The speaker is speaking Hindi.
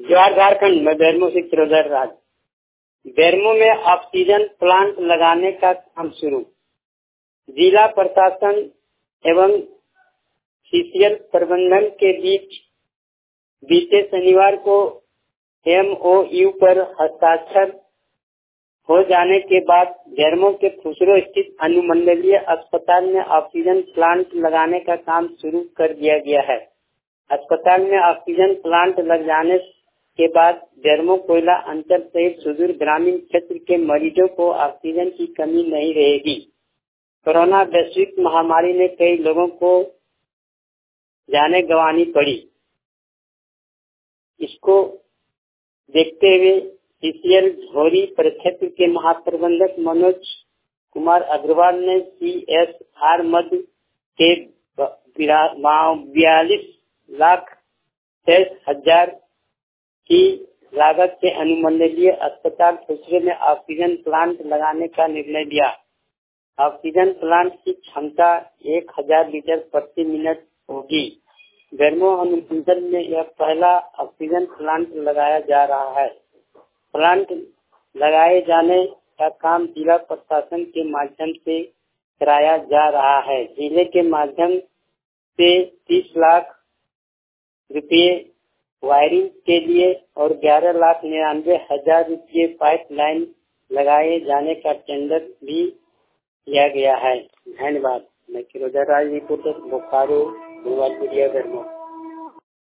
जवाहर झारखंड में बेरमो से किरोधर राज। बेरमो में ऑक्सीजन प्लांट लगाने का काम शुरू। जिला प्रशासन एवं सीसीएल प्रबंधन के बीच बीते शनिवार को एमओयू पर हस्ताक्षर हो जाने के बाद बेरमो के फुसरो स्थित अनुमंडलीय अस्पताल में ऑक्सीजन प्लांट लगाने का काम शुरू कर दिया गया है। अस्पताल में ऑक्सीजन प्लांट लग जाने के बाद बेरमो कोयला अंचल सहित सुदूर ग्रामीण क्षेत्र के मरीजों को ऑक्सीजन की कमी नहीं रहेगी। कोरोना वैश्विक महामारी ने कई लोगों को जाने गंवानी पड़ी। इसको देखते हुए सीसीएल झोरी प्रक्षेत्र के महाप्रबंधक मनोज कुमार अग्रवाल ने CSR मद के 42,06,000 की लागत से अनुमंडलीय अस्पताल फुसरे में ऑक्सीजन प्लांट लगाने का निर्णय लिया। ऑक्सीजन प्लांट की क्षमता 1000 लीटर प्रति मिनट होगी। बेरमो अनुमंडल में यह पहला ऑक्सीजन प्लांट लगाया जा रहा है। प्लांट लगाए जाने का काम जिला प्रशासन के माध्यम से कराया जा रहा है। जिले के माध्यम से 30 लाख रुपये वायरिंग के लिए और 11,99,000 रुपये पाइपलाइन लगाए जाने का टेंडर भी लिया गया है। धन्यवाद। मैं किरोधर राज, रिपोर्टर, बोकारो, बेरमो।